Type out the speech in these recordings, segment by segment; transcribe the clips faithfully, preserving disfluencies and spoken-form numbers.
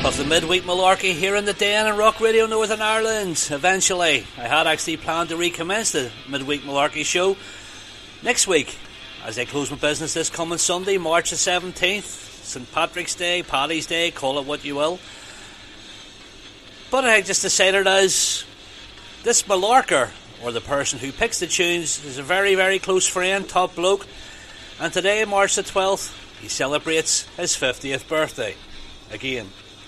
of the midweek malarkey here in the Den and Rock Radio Northern Ireland. Eventually, I had actually planned to recommence the midweek malarkey show next week as I close my business this coming Sunday, March the seventeenth, Saint Patrick's Day, Paddy's Day, call it what you will. But I just decided as this malarker, or the person who picks the tunes, is a very, very close friend, top bloke, and today, March the twelfth, he celebrates his fiftieth birthday. Again.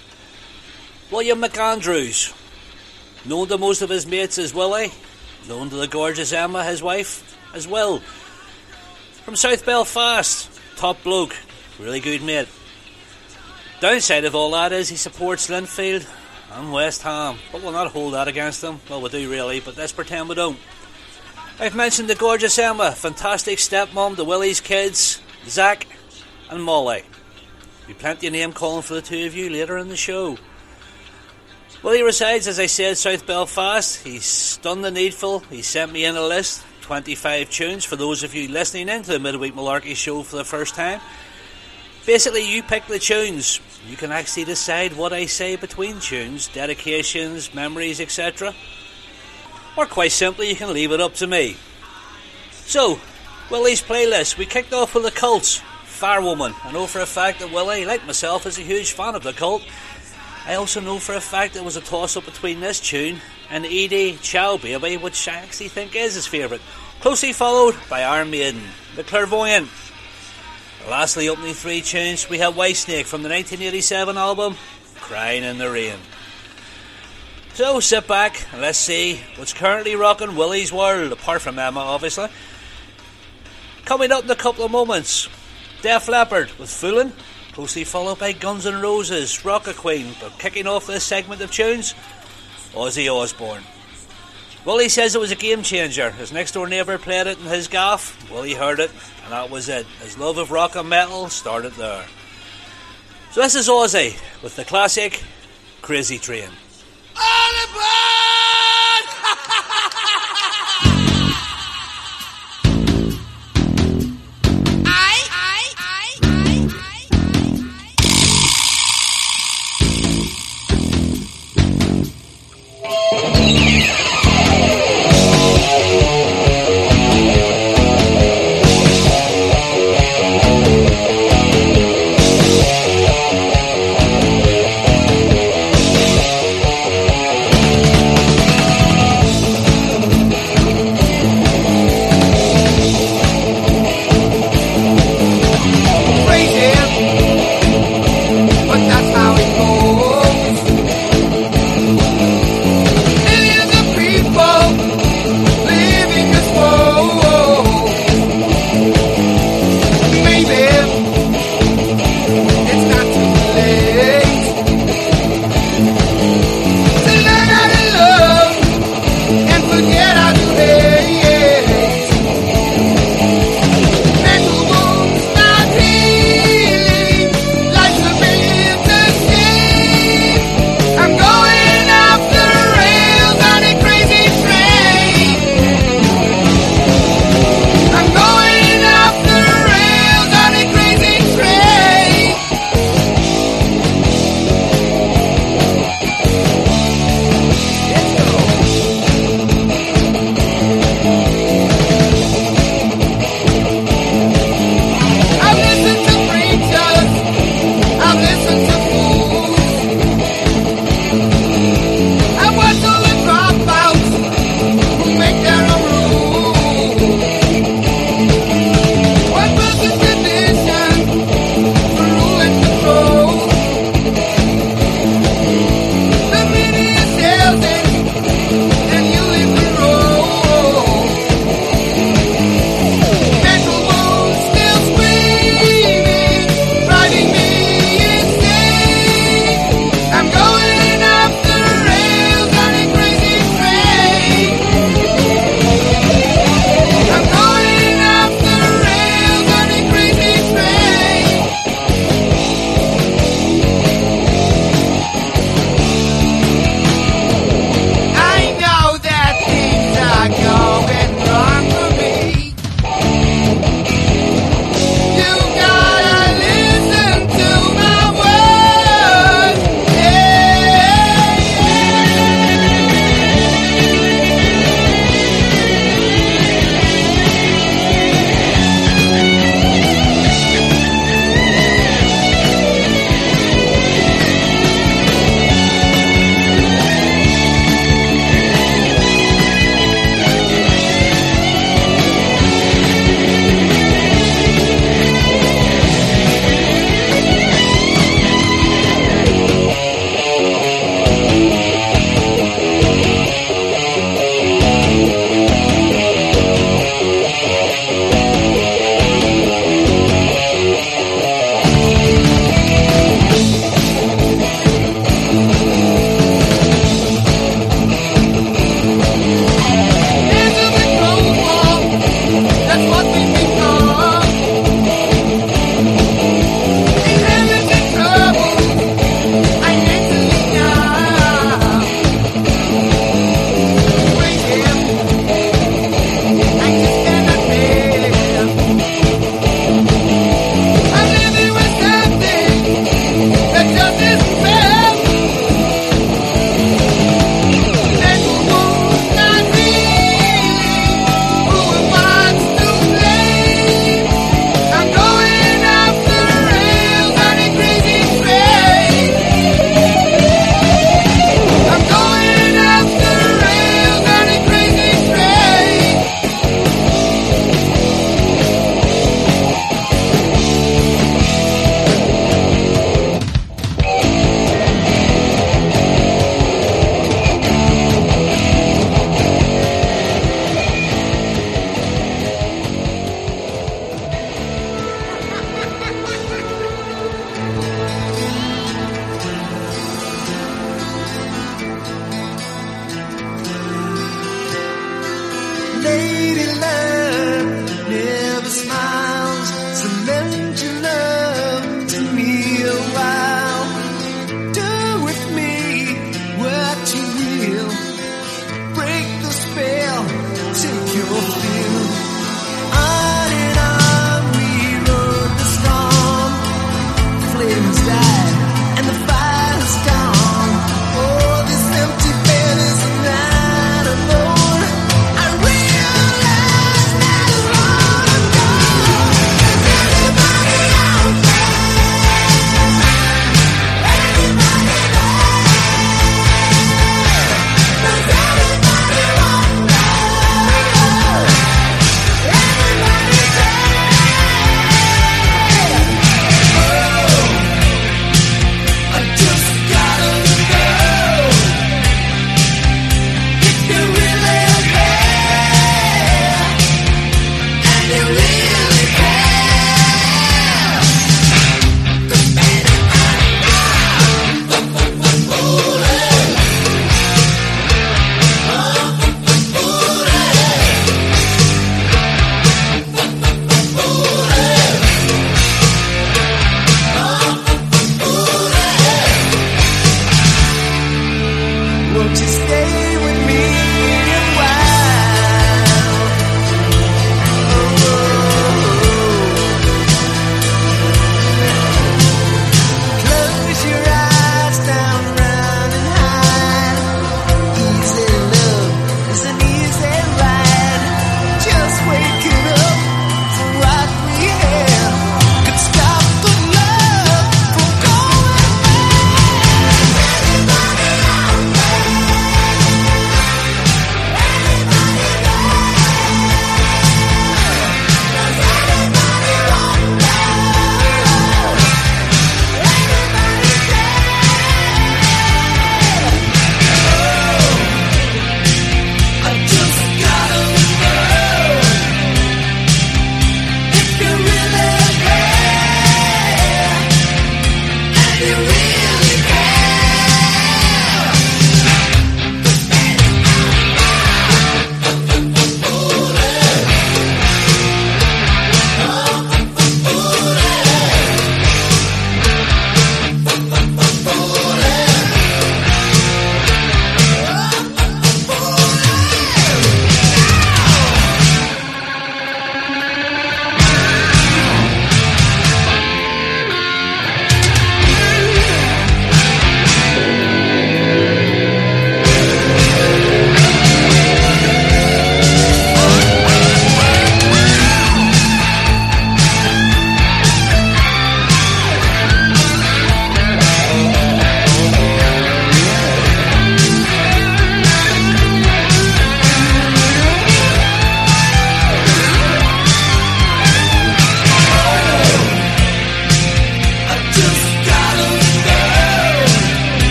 William McAndrews, known to most of his mates as Willie, known to the gorgeous Emma, his wife, as well. From South Belfast, top bloke, really good mate. Downside of all that is he supports Linfield and West Ham, but we'll not hold that against him. Well, we do really, but let's pretend we don't. I've mentioned the gorgeous Emma, fantastic stepmom to Willie's kids, Zach and Molly. Be plenty of name calling for the two of you later in the show. Willie resides, as I said, South Belfast. He's done the needful. He sent me in a list, twenty-five tunes, for those of you listening in to the Midweek Malarkey show for the first time. Basically, you pick the tunes. You can actually decide what I say between tunes, dedications, memories, et cetera. Or quite simply, you can leave it up to me. So, Willie's playlist. We kicked off with the Cults. Firewoman. I know for a fact that Willie, like myself, is a huge fan of the Cult. I also know for a fact there was a toss-up between this tune and Edie Ciao Baby, which I actually think is his favourite. Closely followed by Iron Maiden, The Clairvoyant. Lastly, opening three tunes, we have Whitesnake from the nineteen eighty-seven album, Crying in the Rain. So sit back and let's see what's currently rocking Willie's world, apart from Emma, obviously. Coming up in a couple of moments, Def Leppard with Foolin', closely followed by Guns N' Roses, Rocket Queen, but kicking off this segment of tunes, Ozzy Osbourne. Willie says it was a game changer. His next door neighbour played it in his gaff. Willie heard it, and that was it. His love of rock and metal started there. So this is Ozzy with the classic Crazy Train. All aboard! We'll be right back.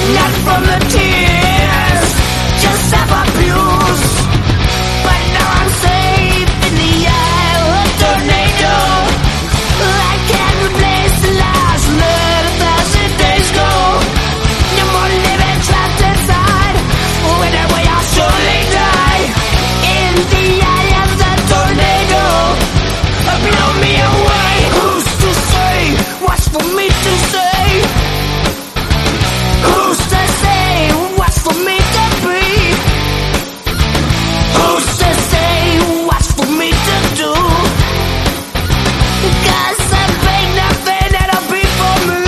not from the tears, just self-abuse. But now I'm safe in the eye of a tornado. I can't replace the lives let a thousand days go. No more living trapped inside. When I way I'll surely die in the eye of the tornado. Blow me away. Who's to say what's for me to say? Who's to say what's for me to be? Who's to say what's for me to do? Cause there ain't nothing that'll be for me.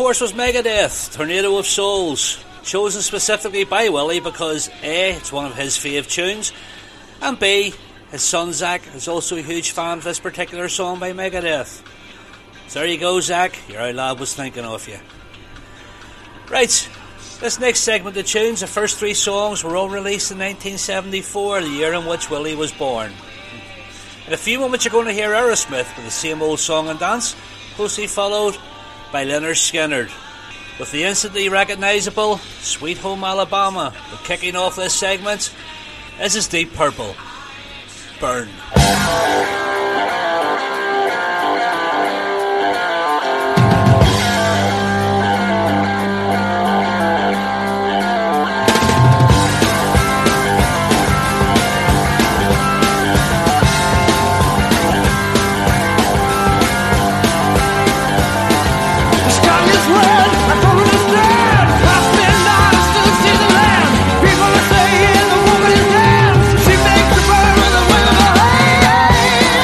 course, was Megadeth, Tornado of Souls, chosen specifically by Willie because A, it's one of his fave tunes, and B, his son Zach is also a huge fan of this particular song by Megadeth. So there you go, Zach, your old lad was thinking of you. Right, this next segment of tunes, the first three songs were all released in nineteen seventy-four, the year in which Willie was born. In a few moments you're going to hear Aerosmith with the same old song and dance, closely followed by Lynyrd Skynyrd with the instantly recognisable Sweet Home Alabama. But kicking off this segment, this is Deep Purple. Burn. People are saying the woman is dead. She makes the burn with a wave of her hand.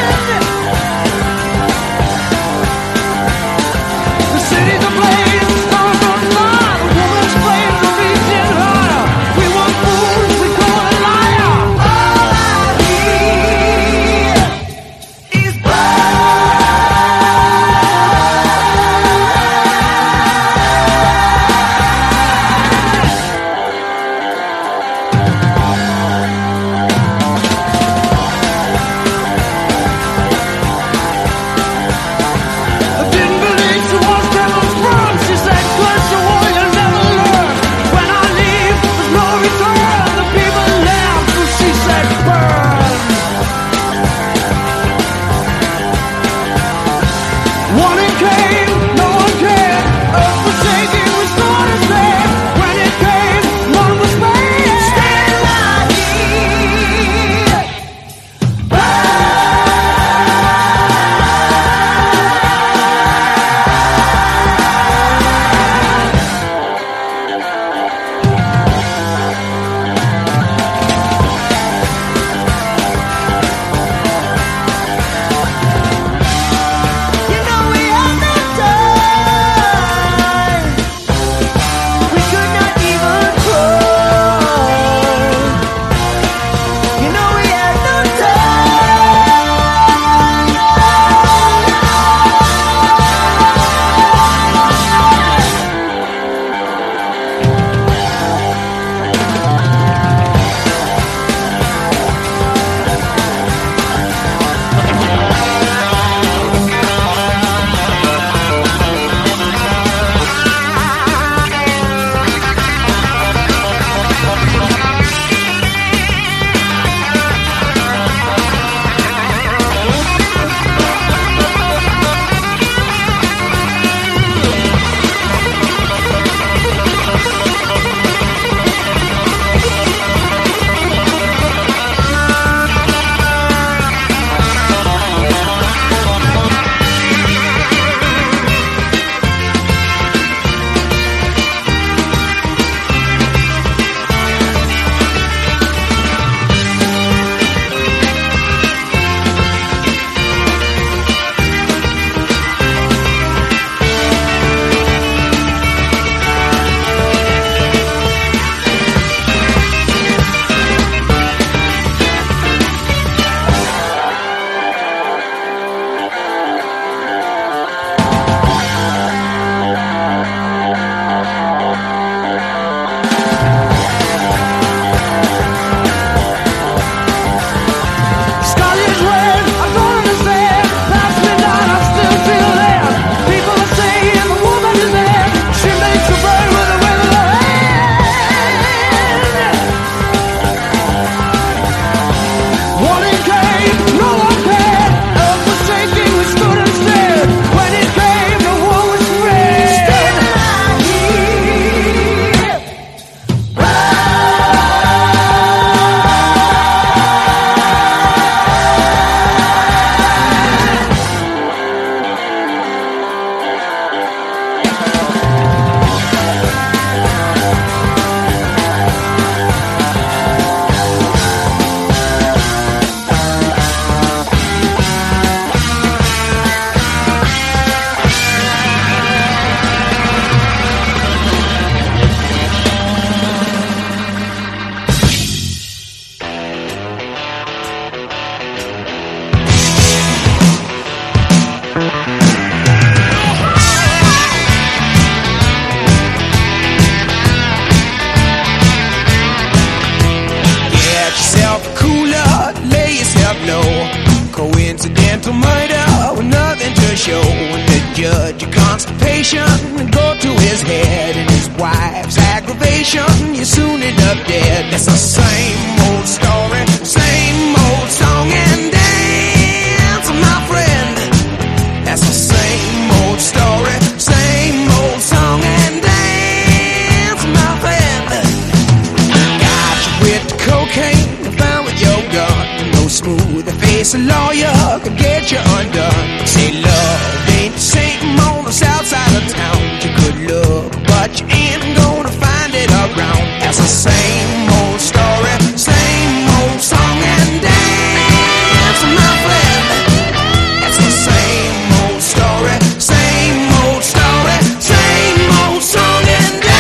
low. Coincidental murder with nothing to show. When the judge of constipation go to his head, and his wife's aggravation, you soon end up dead. That's the same old story, same old song and dance, my friend. That's the same old story, same old song and dance, my friend. Got you with the cocaine, found with your gun. No smooth face, a lawyer could get you undone. Say love ain't the same on the south side of town. You could look, but you ain't gonna find it around. That's the same old story, same old song and dance, my friend. That's the same old story, same old story, same old song and dance.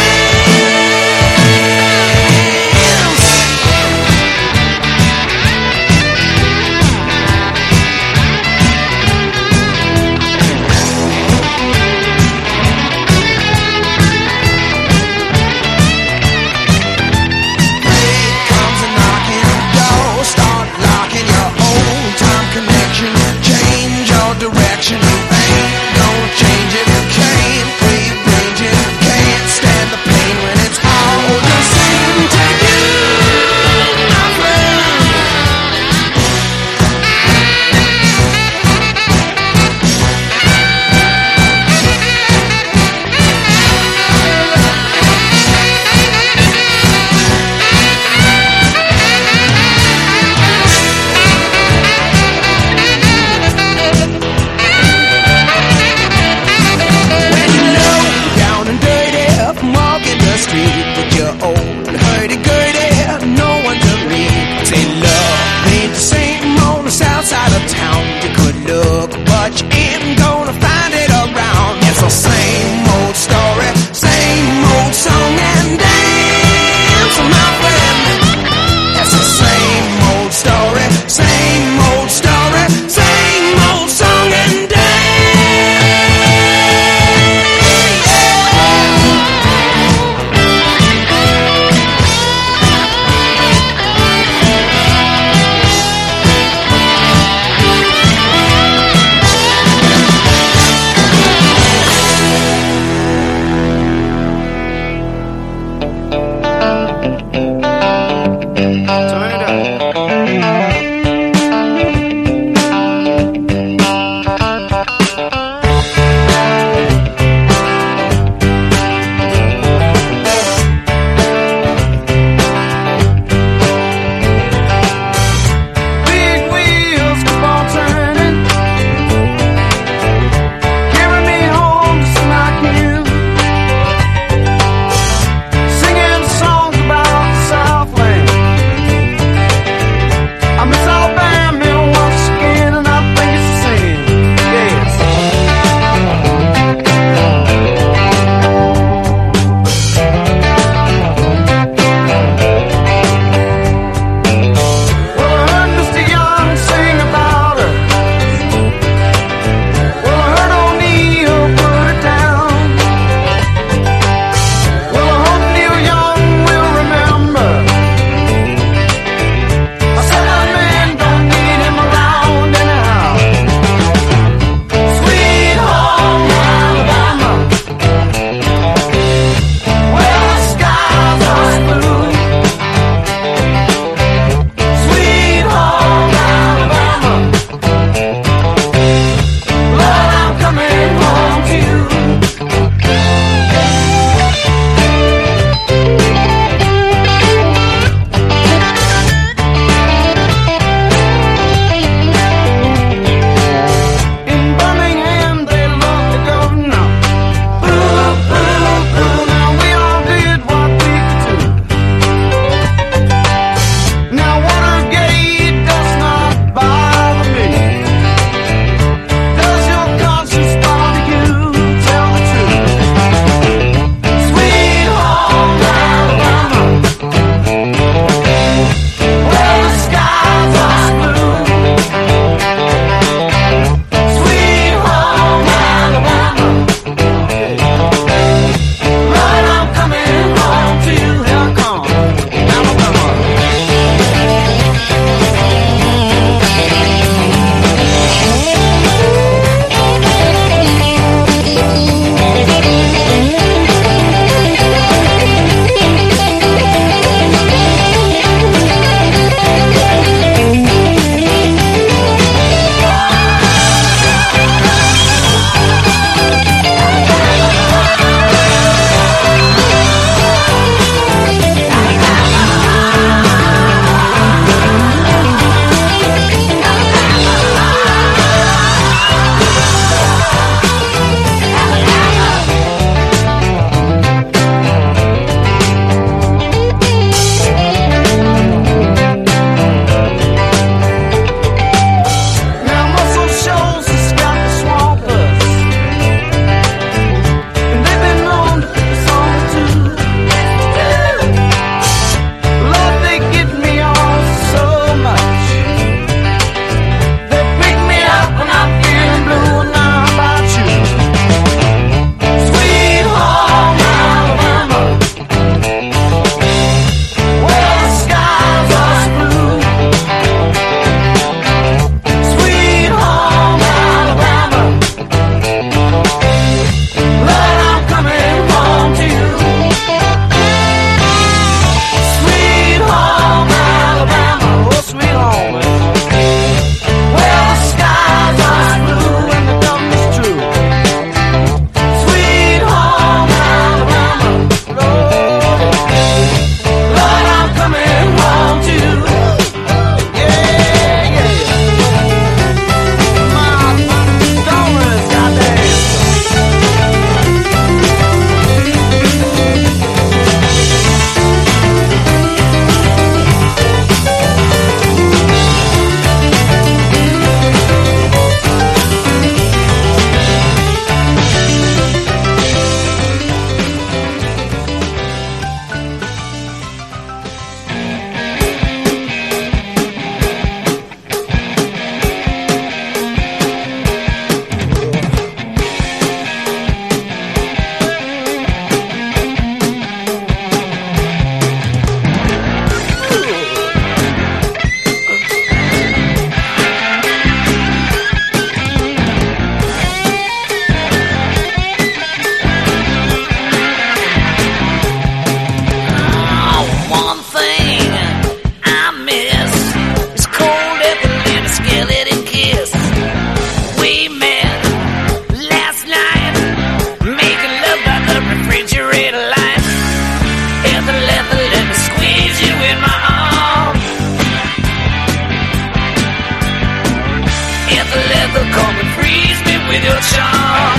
with your charm.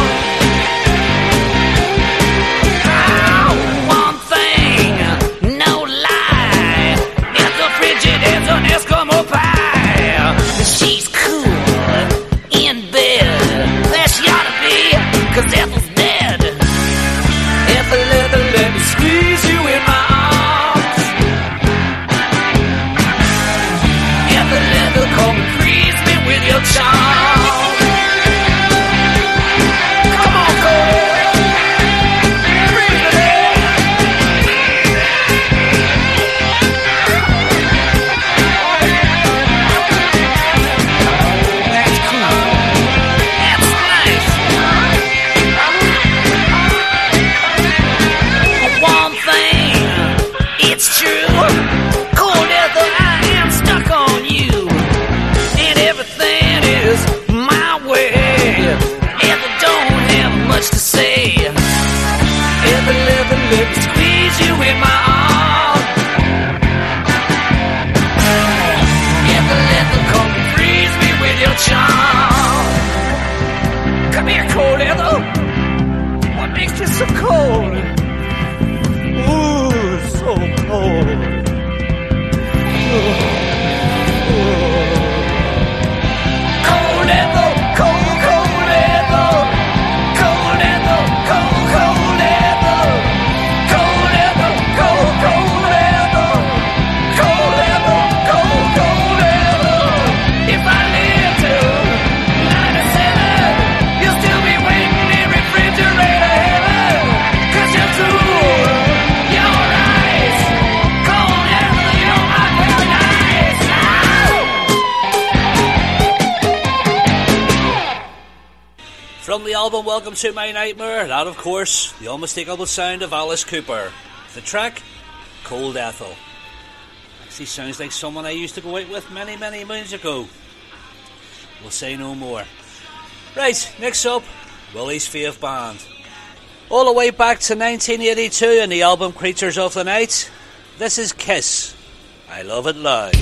Oh, one thing, no lie, it's a frigid as an Eskimo pie. She's cool in bed, there she ought to be, 'cause Ethel's dead. Ethel, Ethel, let me squeeze you in my arms. Ethel, Ethel, come and freeze me with your charm. Come on, Cody. Freeze me. That's cool. That's nice. One thing, it's true. Cold Ethel, I am stuck on you, and everything is my way. Ethel don't have much to say. Ethel, Ethel, let me squeeze you in my arms. Ethel, Ethel, come and freeze me with your charm. Come here, Cold Ethel. What makes you so cold? Ooh, so cold. Cold Ethel, cold, cold Ethel. Cold Ethel, cold, cold Ethel. Cold Ethel, cold, cold Ethel. Cold Ethel, cold, cold Ethel. If I live till ninety-seven, you'll still be waiting in refrigerator heaven. 'Cause you're cool, you're ice. Cold Ethel, you're not very nice. Ow! From the album Welcome to My Nightmare, that of course, the unmistakable sound of Alice Cooper. The track, Cold Ethel. Actually sounds like someone I used to go out with many, many moons ago. We'll say no more. Right, next up, Willie's Fave Band. All the way back to nineteen eighty-two and the album Creatures of the Night, this is Kiss. I Love It Loud.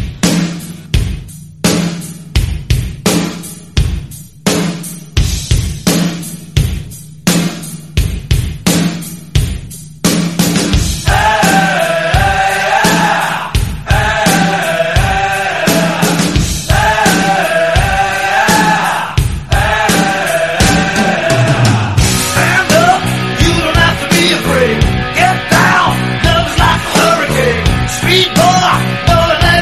Stand up, you don't have to be afraid. Get down, love's like a hurricane. Speed boy, don't let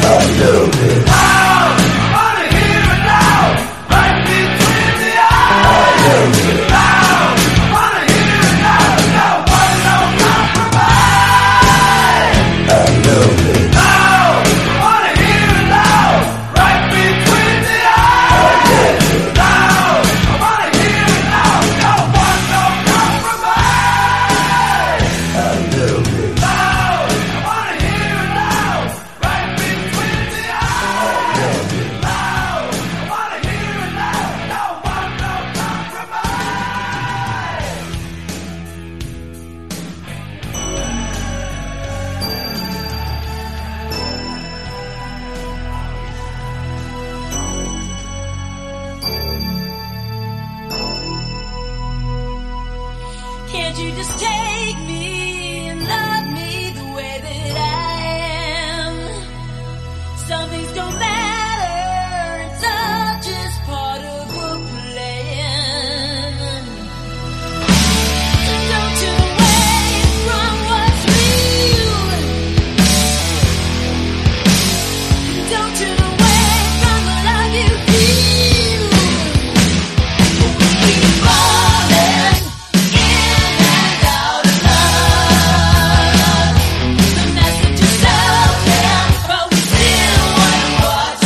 Can't you just take me and love me the way that I am? Some things don't matter, it's all just part of a plan. So don't turn away from what's real. Don't turn away from the love you feel. We keep falling in and out of love. The message is out there, but we still want to walk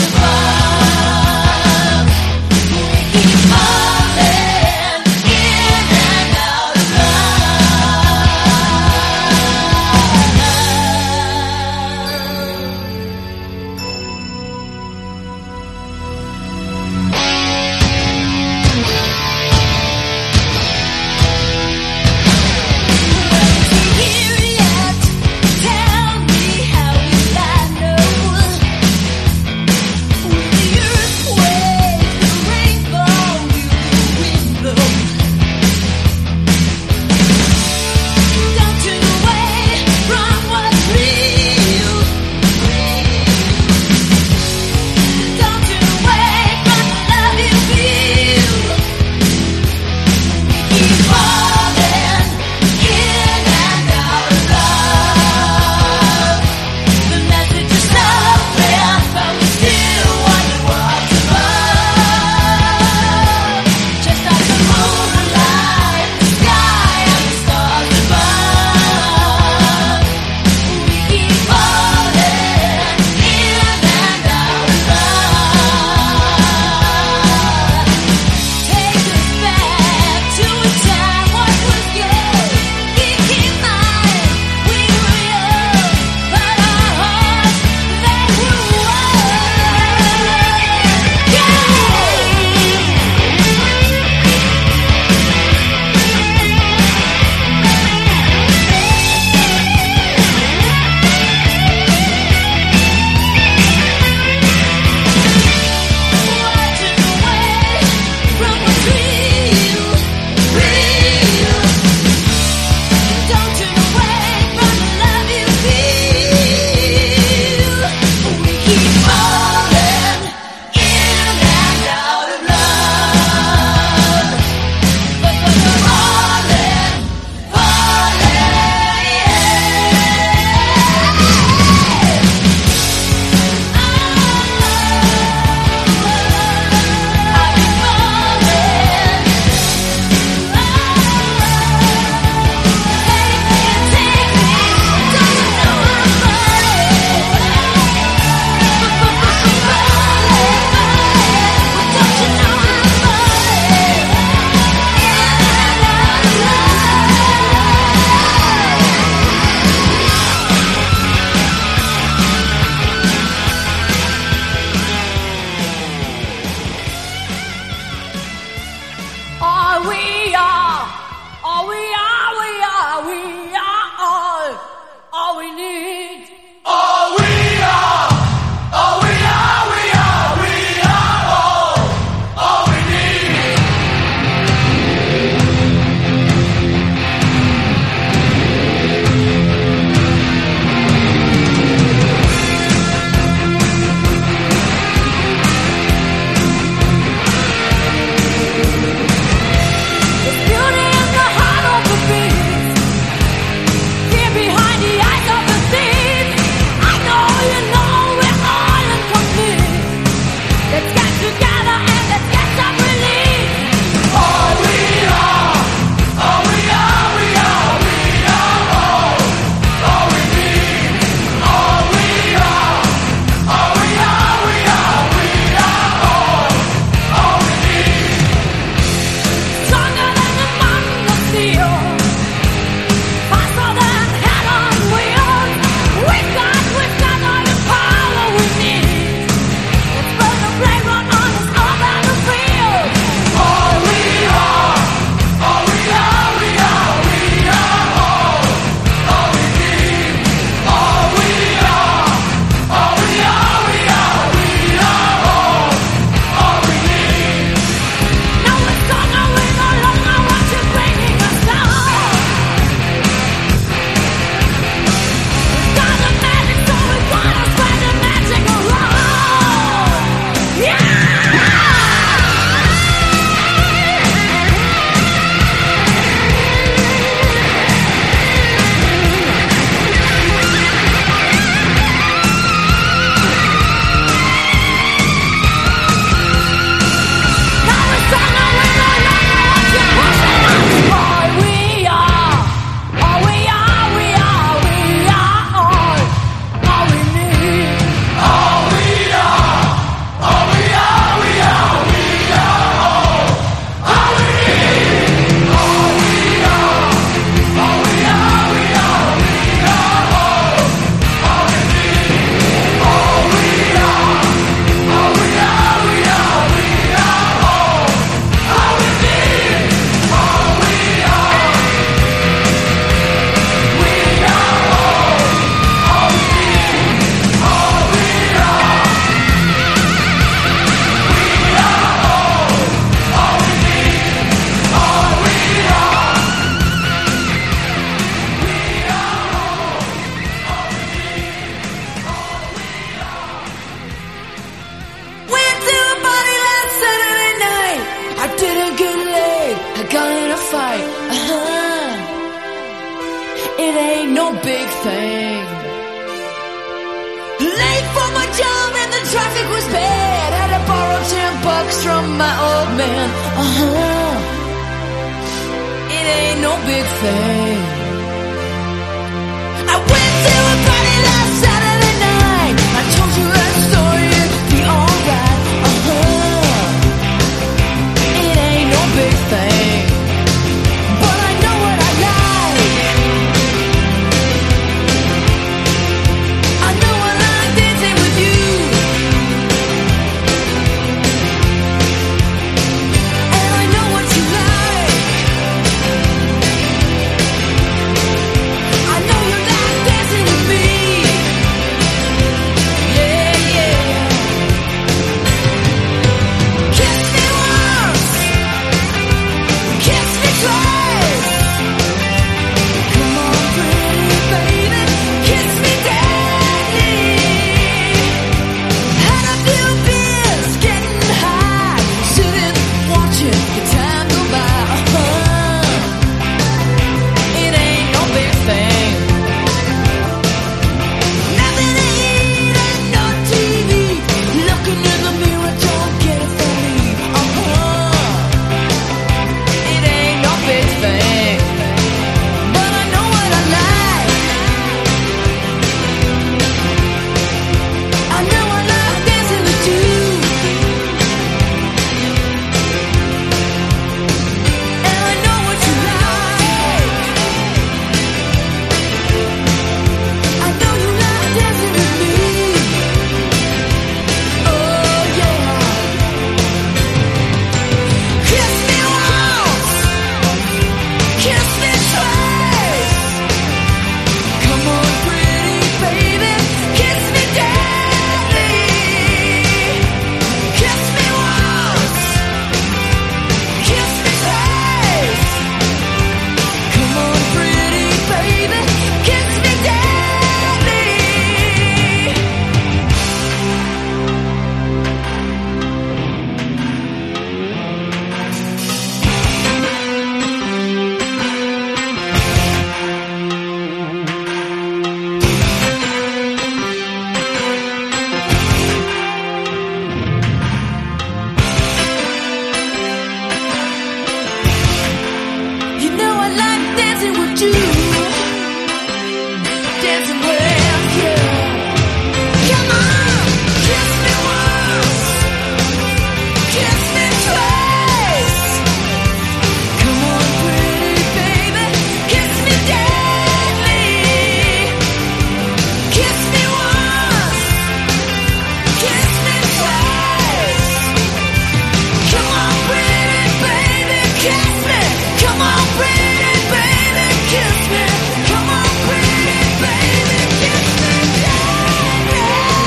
fight. Uh-huh. It ain't no big thing. Late for my job and the traffic was bad. Had to borrow ten bucks from my old man. Uh-huh. It ain't no big thing. I went to a party last Saturday night. I told you that story, it'd be alright. Uh-huh. It ain't no big thing. But I know what I like. I know I like dancing with you. And I know what you like. I know you like dancing with me. Yeah, yeah. Kiss me once. Kiss me twice. Come on, pretty baby. Kiss me deadly. Had a few beers, getting high. Sitting, watching the time go by. Uh-huh. It ain't no big thing. Nothing to eat and no T V. Looking in the mirror, don't get it from me. Uh-huh. It ain't no big thing. But I know what I like. I know I like dancing with you. And I know what you like. I know you like dancing with me. Oh yeah. Kiss me once. Kiss me twice. Come on, pretty baby. Kiss me deadly. Kiss me once. Kiss me twice. Come on, pretty baby. Kiss me deadly. You know I like dancing with you. Dancing with you. Come on, kiss me once. Kiss me twice. Come on, pretty baby. Kiss me deadly. Kiss me once. Kiss me twice. Come on, pretty baby. Kiss me. Come on, pretty baby. Kiss me. Come on, pretty baby. Kiss me deadly.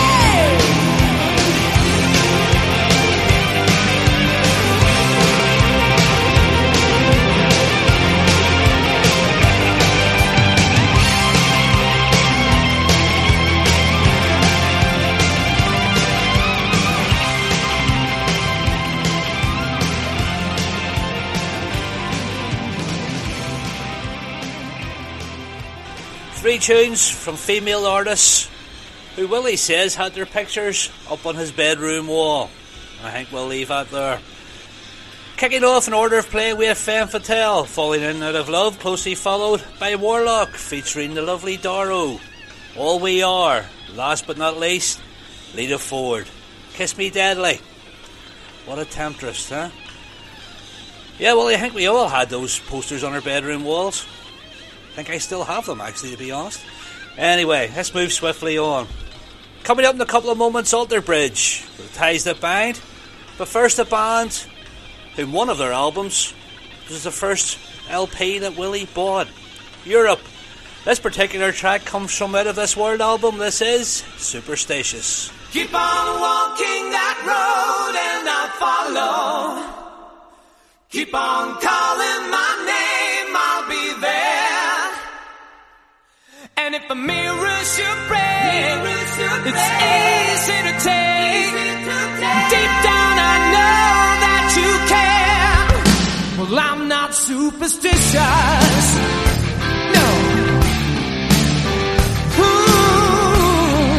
Three tunes from female artists who Willie says had their pictures up on his bedroom wall. I think we'll leave that there. Kicking off in order of play, we have Femme Fatale, Falling In Out of Love, closely followed by Warlock, featuring the lovely Darrow. All We Are, last but not least, Lita Ford, Kiss Me Deadly. What a temptress, huh? Yeah, well, I think we all had those posters on our bedroom walls. I think I still have them, actually, to be honest. Anyway, let's move swiftly on. Coming up in a couple of moments, Alter Bridge, with Ties That Bind. But first, a band whom one of their albums was the first L P that Willie bought. Europe. This particular track comes from Out of This World album. This is Superstitious. Keep on walking that road and I'll follow. Keep on calling my name, I'll be there. And if a mirror should break, it's easy to take. Deep down I know that you care. Well, I'm not super superstitious. No. Ooh.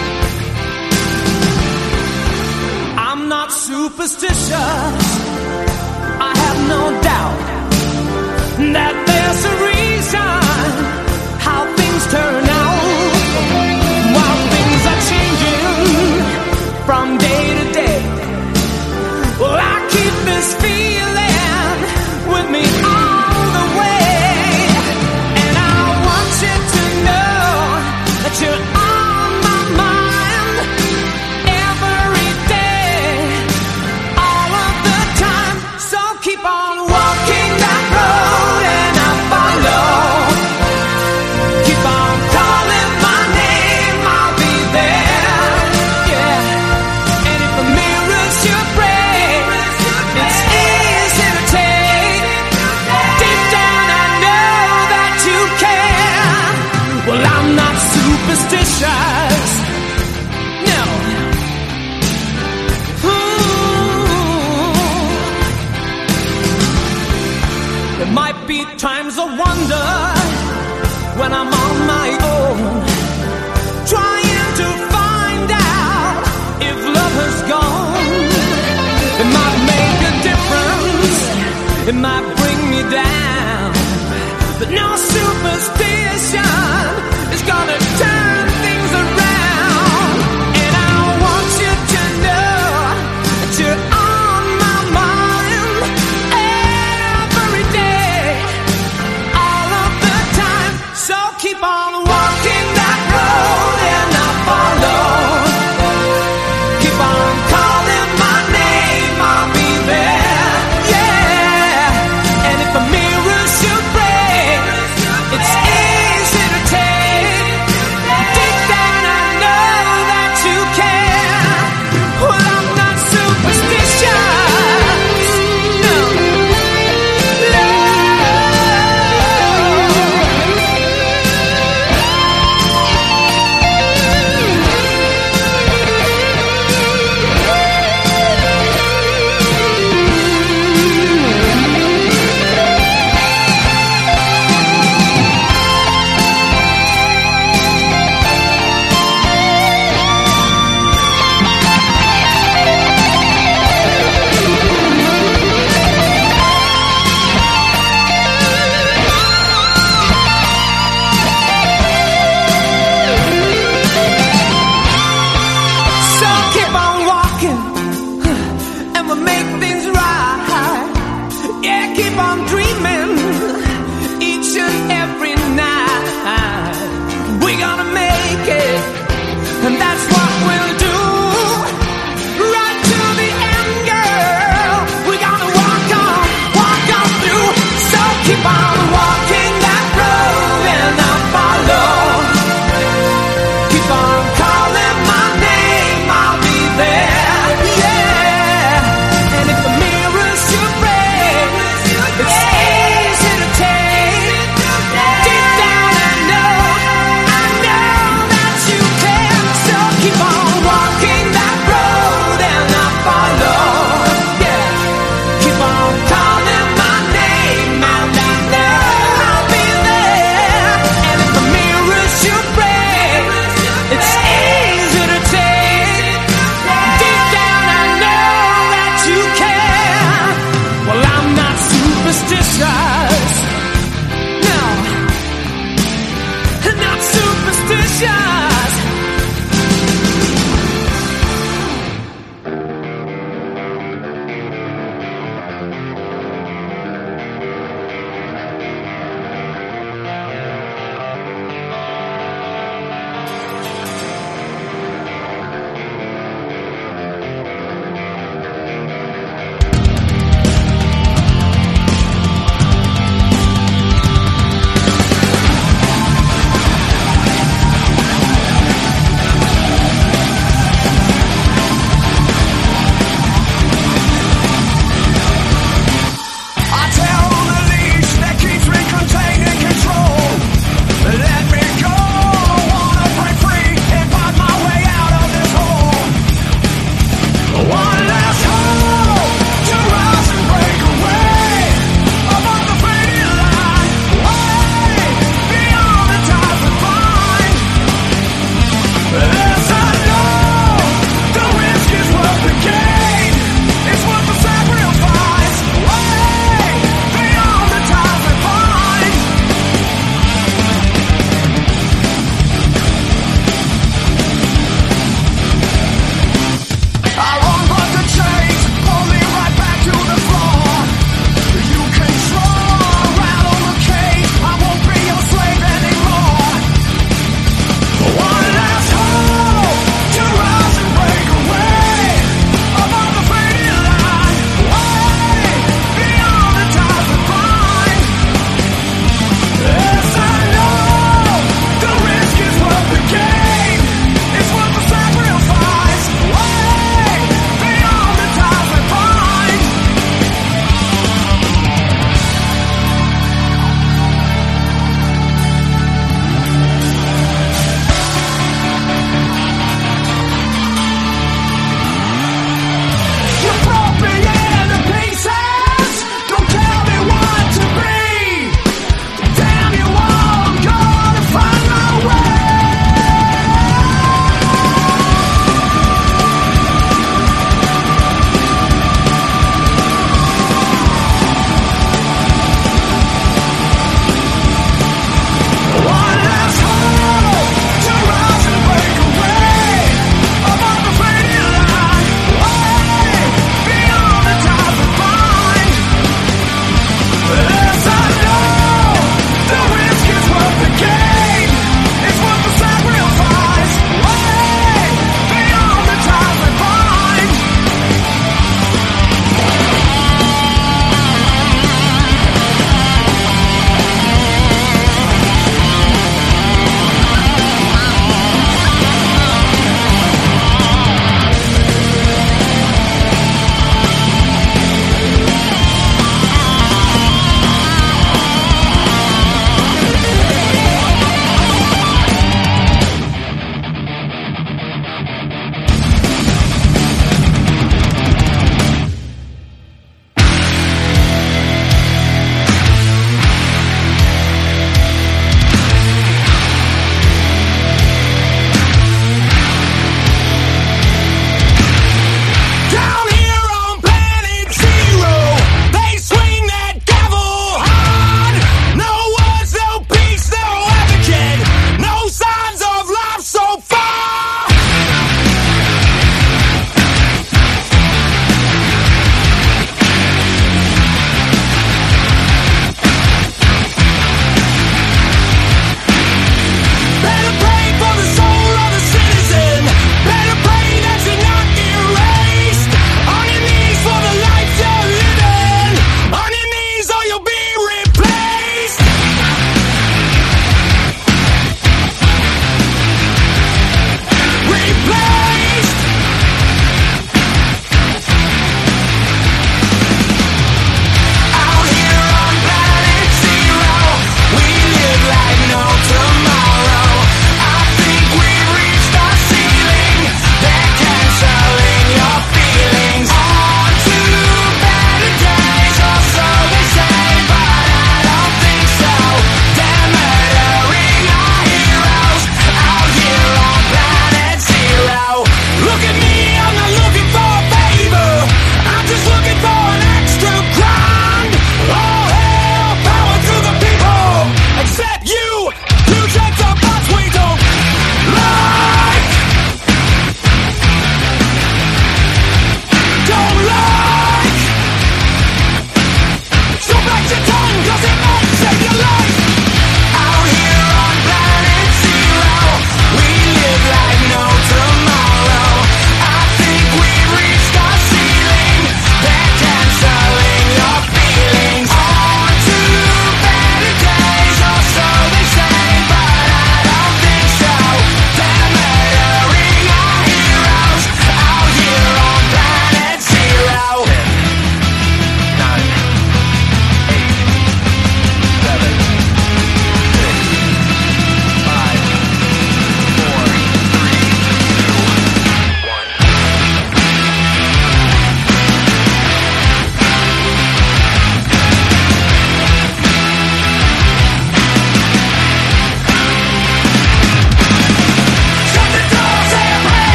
I'm not superstitious. I have no doubt that there's a reason how things turn out, while things are changing from day to day. Well, I keep this feeling with me all the way, and I want you to know that you're on my mind every day, all of the time. So keep on walking that road and I'll follow.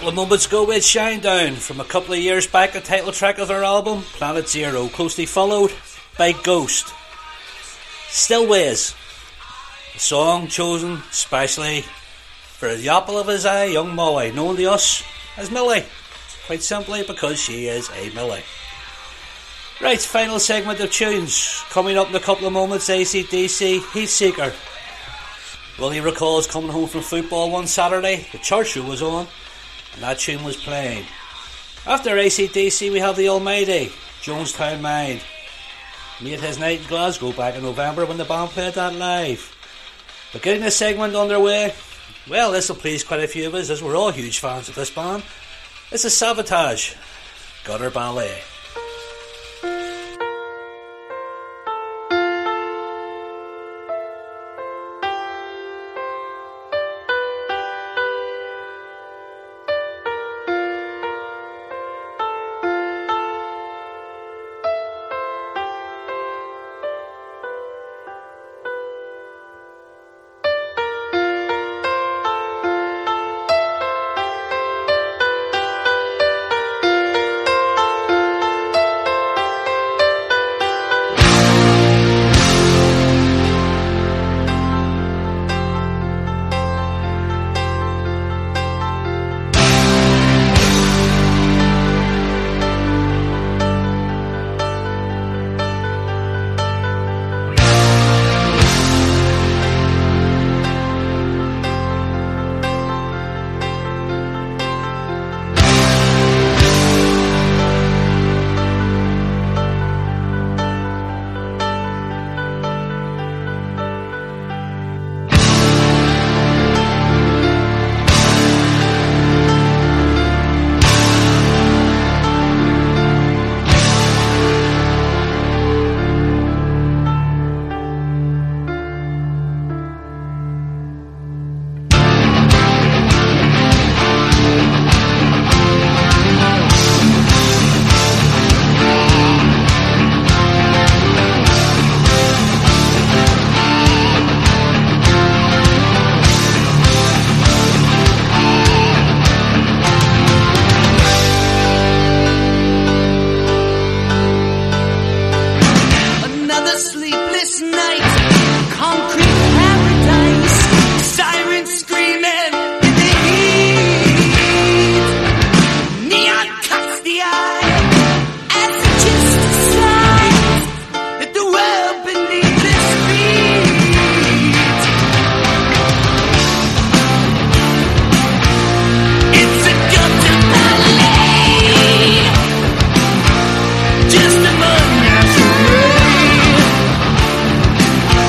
of moments ago we had Shinedown from a couple of years back, the title track of their album Planet Zero, closely followed by Ghost. Still Ways, a song chosen especially for the apple of his eye, young Molly, known to us as Millie, quite simply because she is a Millie. Right, final segment of tunes. Coming up in a couple of moments, A C D C, Heatseeker. Willie recalls coming home from football one Saturday, the church show was on, and that tune was playing. After A C D C we have the almighty Jonestown Mind. Made his night in Glasgow back in November when the band played that live. But getting this segment underway, well, this will please quite a few of us as we're all huge fans of this band. This is Savatage, Gutter Ballet. Just a month.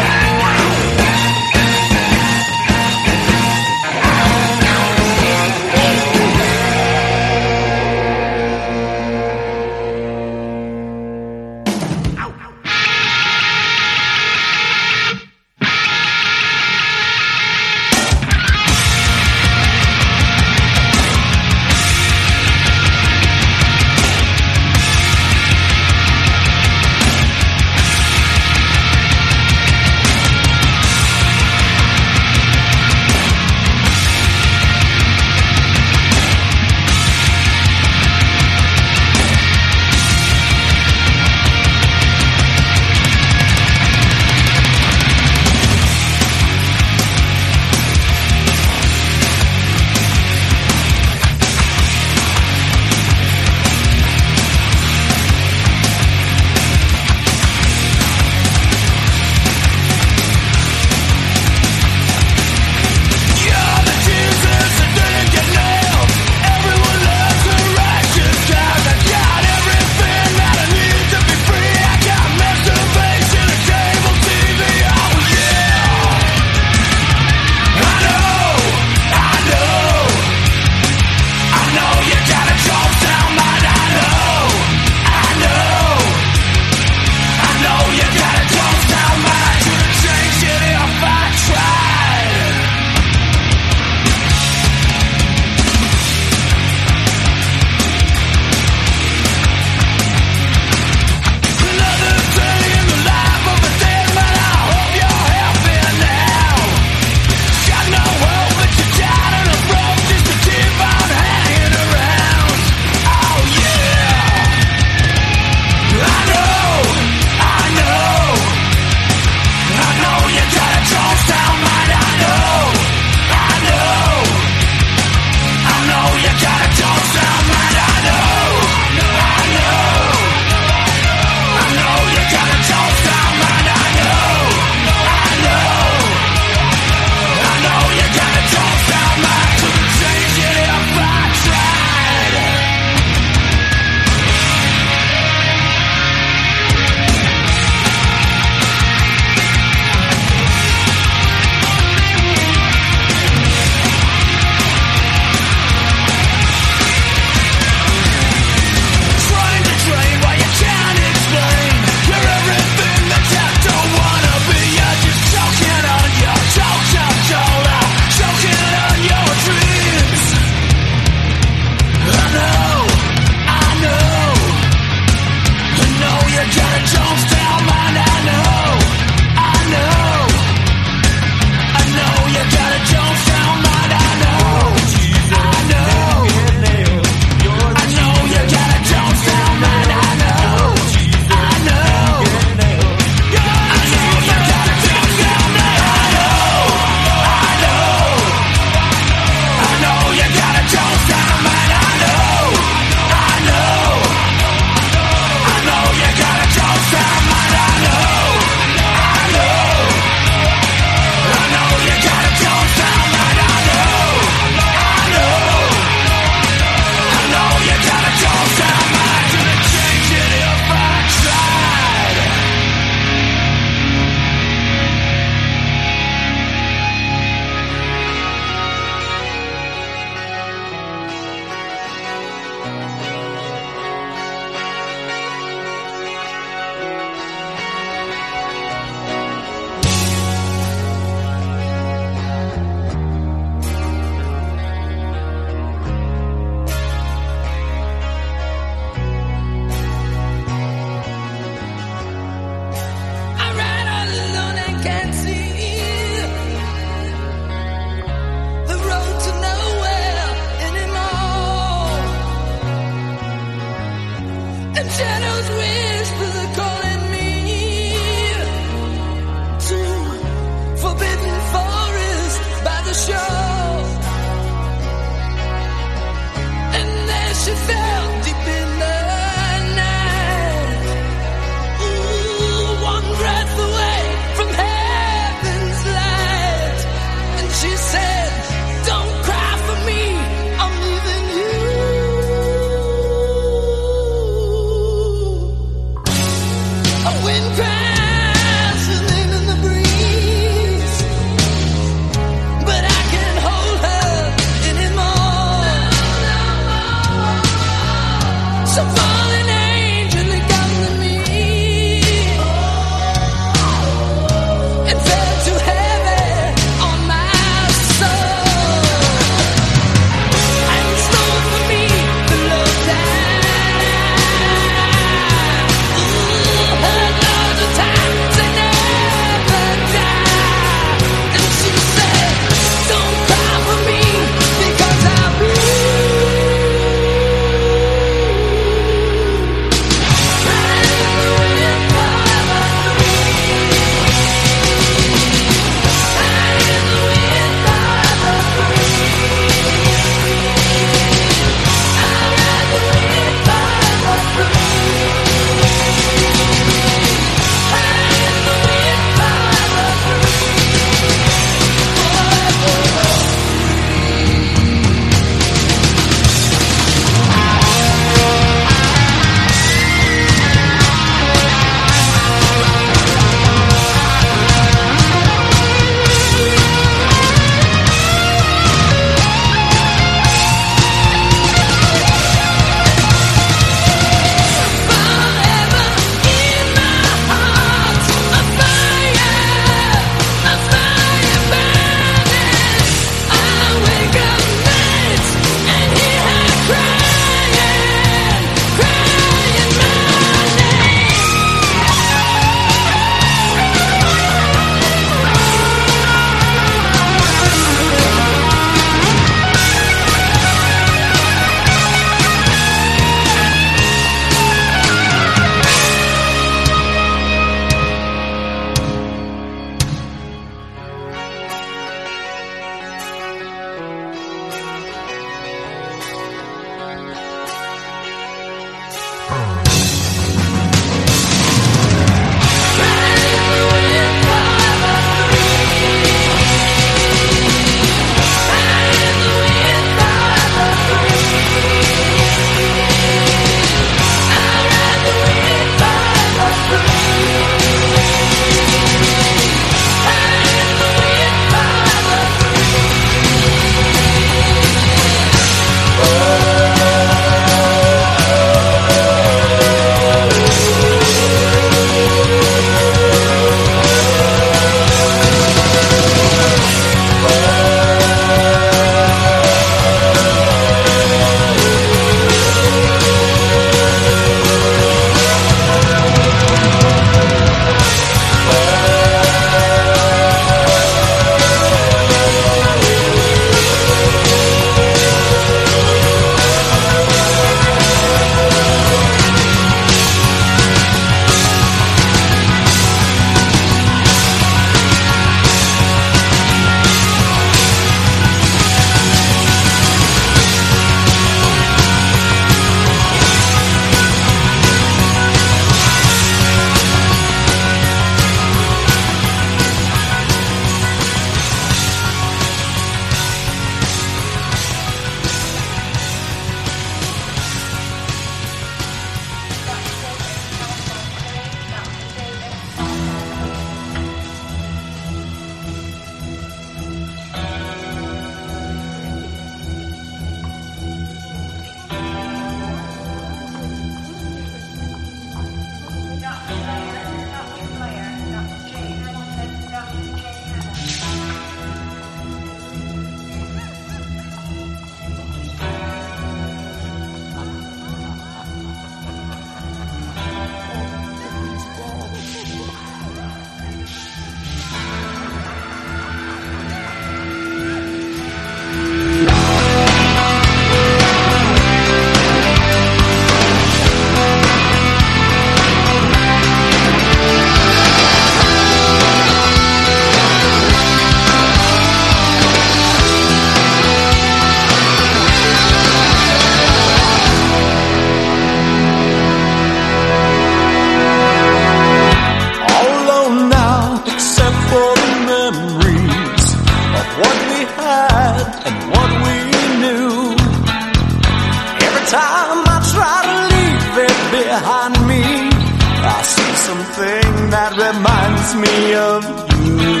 that reminds me of you.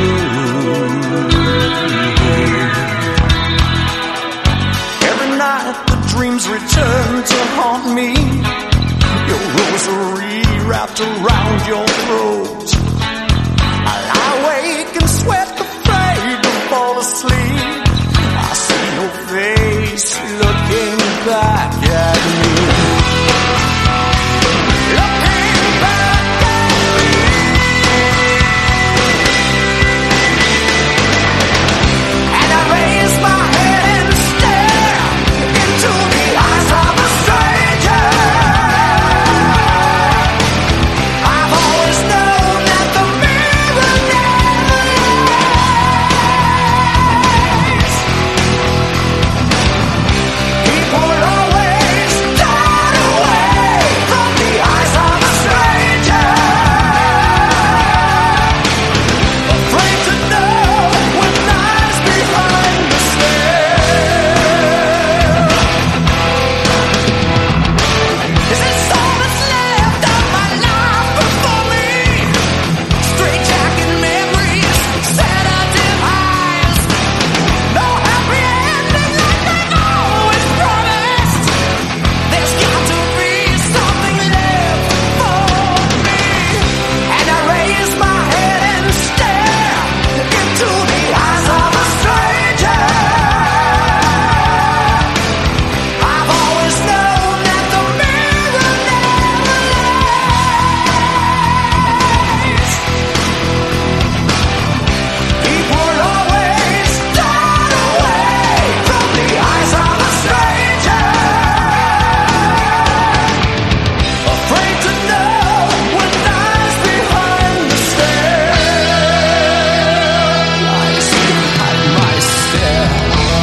Every night the dreams return to haunt me. Your rosary wrapped around your throat. I lie awake and sweat, afraid to fall asleep. I see your face looking back at me. Looking back at me. And I raise my head and stare into the eyes of a stranger. I've always known that the mirror never lies. People always turn away from the eyes of a stranger, afraid to know what lies behind the stare. Is this all that's left of my life before me? Straight jacket memories, sedative highs. No happy ending like they always promised. There's got to be something left for me. And I raise my head and stare into the eyes of a stranger. I've always known that the mirror never lies. People always turn away from the eyes of a stranger, afraid to know what lies behind the stare. Lies behind my stare.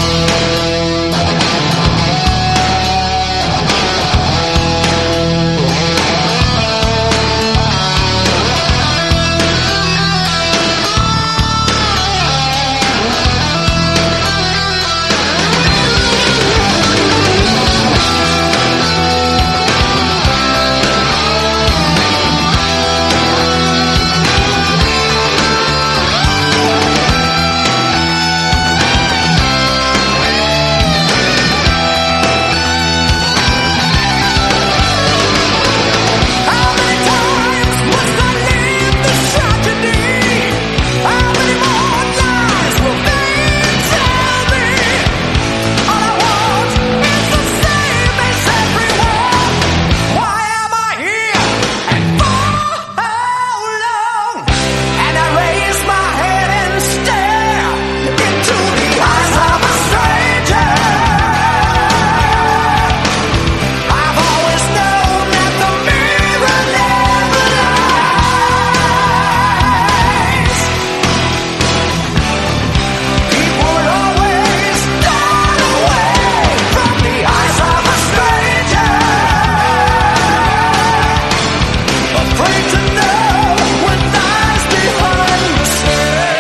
How many times must I live this tragedy? How many more lies will they tell me? All I want is the same as everyone. Why am I here? And for how long? And I raise my head and stare into the eyes of a stranger. I've always known that the mirror never lies. People always turn away from the eyes of a stranger, afraid to know what lies behind the stare.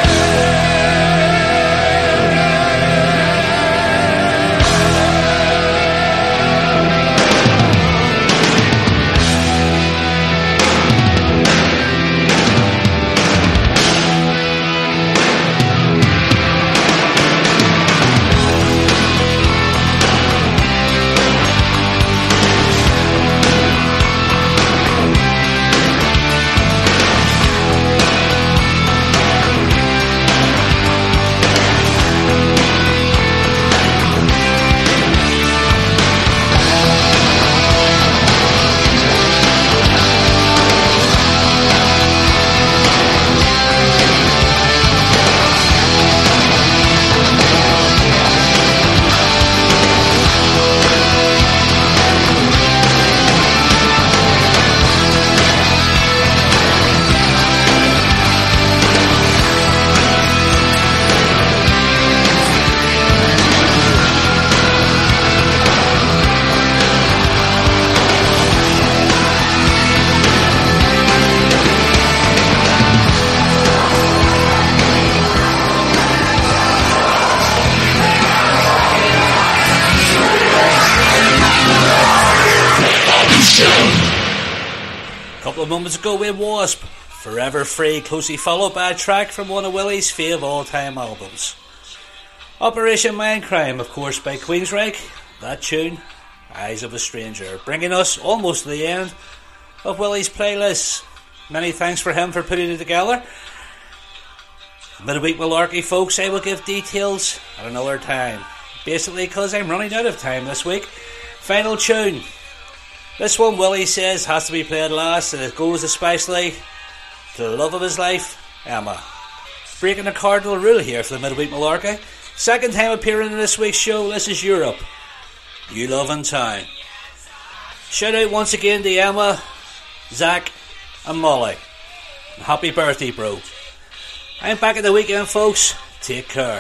couple of moments ago with Wasp Forever Free, closely followed by a track from one of Willie's fave all-time albums. Operation Mindcrime, of course, by Queensryche. That tune, Eyes of a Stranger, bringing us almost to the end of Willie's playlist. Many thanks for him for putting it together. Midweek Malarkey, folks, I will give details at another time. Basically, because I'm running out of time this week. Final tune. This one, Willie says, has to be played last, and it goes especially to the love of his life, Emma. Breaking the cardinal rule here for the Midweek Malarkey. Second time appearing in this week's show. This is Europe. You Love in Town. Shout out once again to Emma, Zach, and Molly. And happy birthday, bro. I'm back at the weekend, folks. Take care.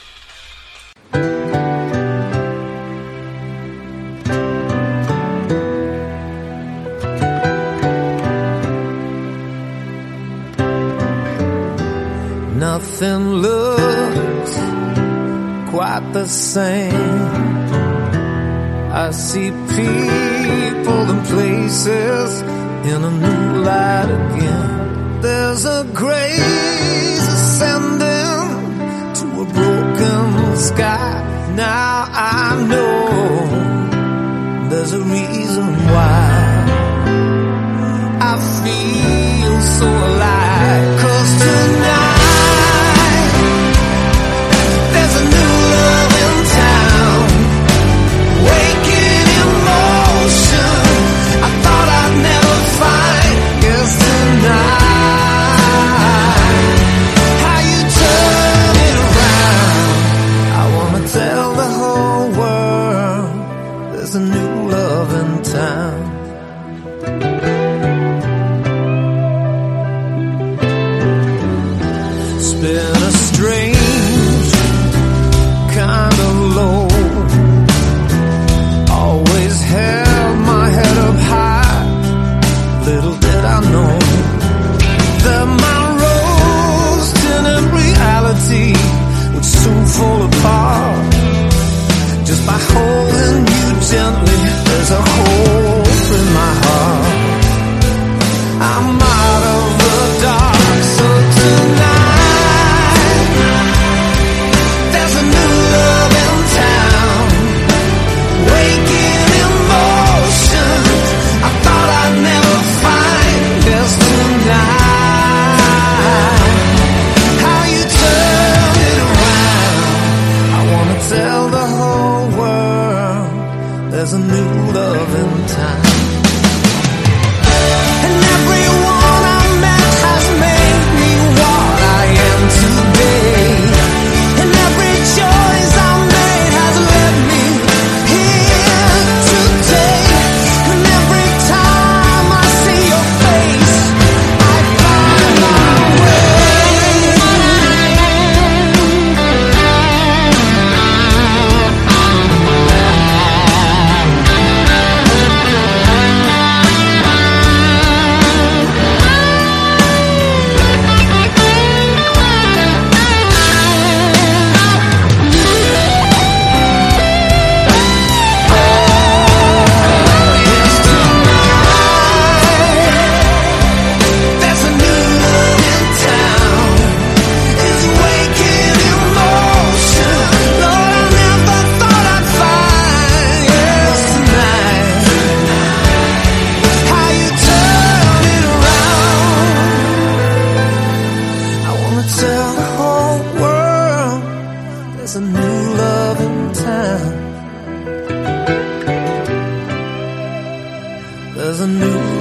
Nothing looks quite the same. I see people and places in a new light again. There's a grace ascending to a broken sky. Now I know there's a reason why I feel so alive. 'Cause tonight there's a new love in town, waking emotion I thought I'd never find. Yes, tonight, how you turn it around. I wanna tell the whole world there's a new love in town. It's been a strange kind of low. Always held my head up high. Little did I know that my rose-tinted reality would soon fall apart. Just by holding you gently, there's a hope in my heart. I'm out of the dark, so tonight there's a new love in town, waking emotion I thought I'd never find. Yes, tonight, how you turn it around. I wanna tell the whole world there's a new love in town. And everyone I met has made me what I am today. And every choice I made has led me here today. And every time I see your face, I find my there's a new love in town. It's waking emotion, Lord, I never thought I'd find. Yes, tonight, how you turn it around. I wanna tell the whole world there's a new love in town. There's a new